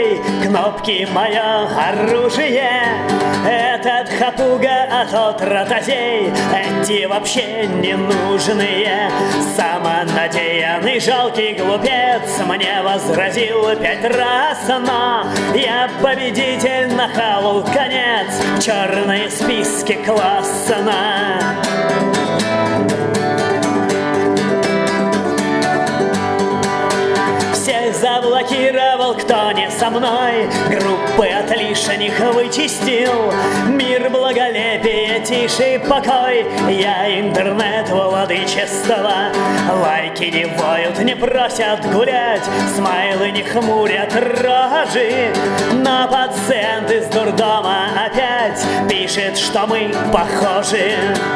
друзей, кнопки мое оружие. Этот хапуга, а тот ротозей, эти вообще ненужные. Самонадеянный жалкий глупец мне возразил 5 раз, но я победитель, нахалу конец, в черные списки классана. Всех заблокировал, кто не со мной, группы от лишних вычистил. Мир благолепие, тише покой, я интернет владычества. Лайки не воют, не просят гулять, смайлы не хмурят рожи. Но пациент из дурдома опять пишет, что мы похожи.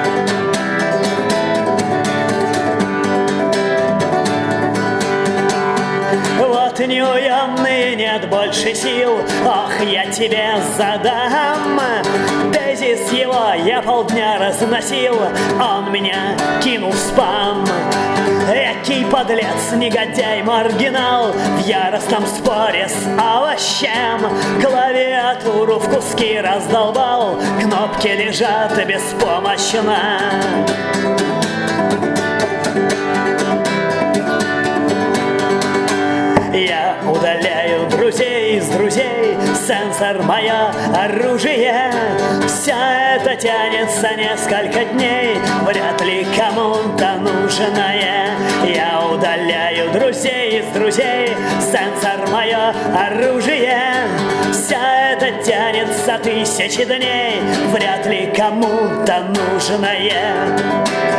Вот неуемный, нет больше сил, ох, я тебе задам. Тезис его я полдня разносил, он меня кинул в спам. Экий подлец, негодяй, маргинал, в яростном споре с овощем клавиатуру в куски раздолбал, кнопки лежат беспомощно. Я удаляю друзей из друзей, сенсор мое оружие. Все это тянется несколько дней, вряд ли кому-то нужное. Я удаляю друзей из друзей, сенсор мое оружие. Все это тянется 1000 дней, вряд ли кому-то нужное.